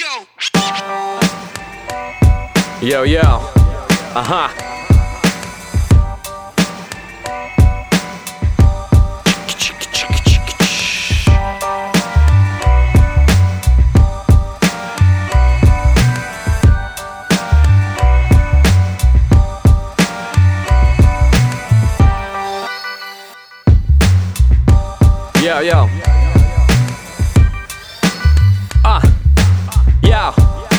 Йоу-йоу, ага. Йоу-йоу. Йоу.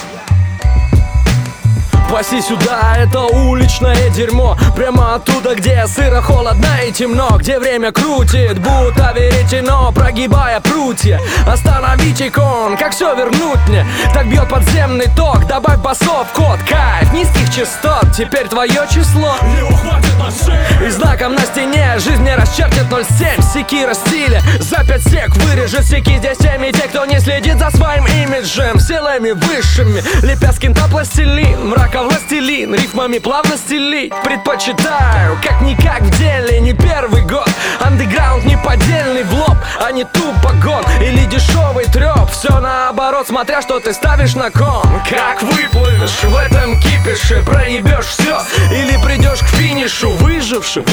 Паси сюда, это уличное дерьмо. Прямо оттуда, где сыро, холодно и темно. Где время крутит, будто веретено, прогибая прутья. Остановить икон, как все вернуть мне? Так бьет подземный ток, добавь басов, код, кайф, низких частот. Теперь твое число. Его хватит на шею. И знаком на стене жизнь не расчертит 07. Секира стиля, за 5 сек вырежет секи. Здесь теми те, кто не следит за своим имиджем. Силами высшими, лепя с кента пластилин. Мрака властелин, рифмами плавно стелить предпочитаю, как-никак в деле. Не первый год, андеграунд неподдельный в лоб, а не тупо гон или дешевый треп. Все наоборот, смотря что ты ставишь на кон. Как выплывешь в этом кипише, проебешь все или придешь к финишу выжившим.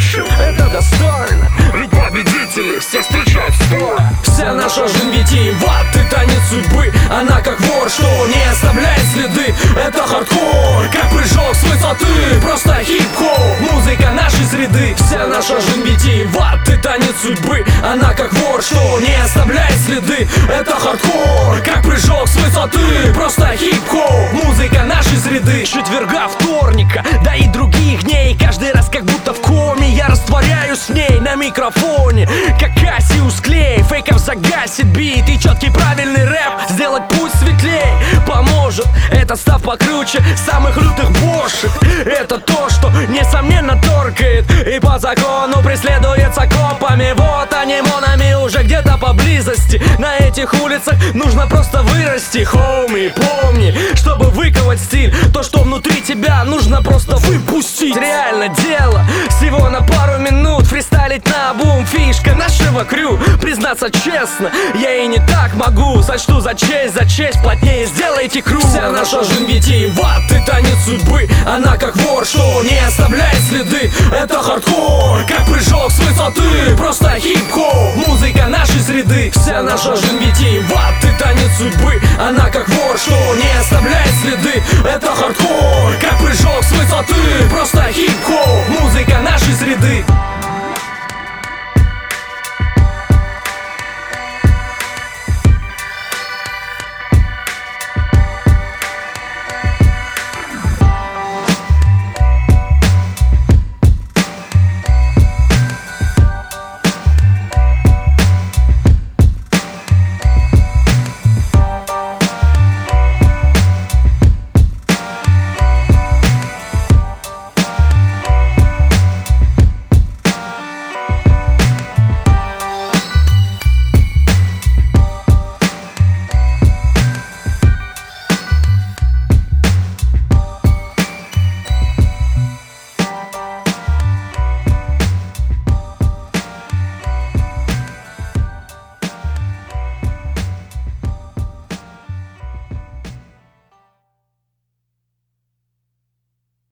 Это достойно, ведь победители всех встречают стоя. Вся наша жизнь витиеват и танец судьбы. Она как вор, что не оставляет следы. Это хардкор, как прыжок с высоты. Просто хип-хоп, музыка нашей среды. Вся наша жизнь витиеват и танец судьбы. Она как вор, что не оставляет следы. Это хардкор, как прыжок с высоты. Просто хип-хоп, музыка нашей среды. Четверга, вторника, да и других дней. Каждый раз как будто в коме я растворяюсь с ней на микрофоне. Как Кассиус Клей, фейков загасит бит. И четкий правильный рэп сделать путь светлей поможет. Это став покруче самых лютых бошек. Это то, что несомненно торкает и по закону преследуется копами. Вот они монами уже где-то поблизости. На этих улицах нужно просто вырасти. Хоуми, помни, чтобы выковать стиль, то, что внутри тебя, нужно просто выпустить. Реально дело всего на пару минут. Фристайлить на бум, фишка нашего крю. Признаться честно, я и не так могу. Сочту за честь, плотнее сделайте круг. Вся наша жизнь витиеват и танец судьбы. Она как вор, что не оставляет следы. Это хардкор, как прыжок с высоты. Просто хип-хоп, музыка нашей среды. Вся наша жизнь витиеват и танец судьбы. Она как вор, что не оставляет следы. Это хардкор, как прыжок с высоты. Просто хип-хоп, музыка нашей среды.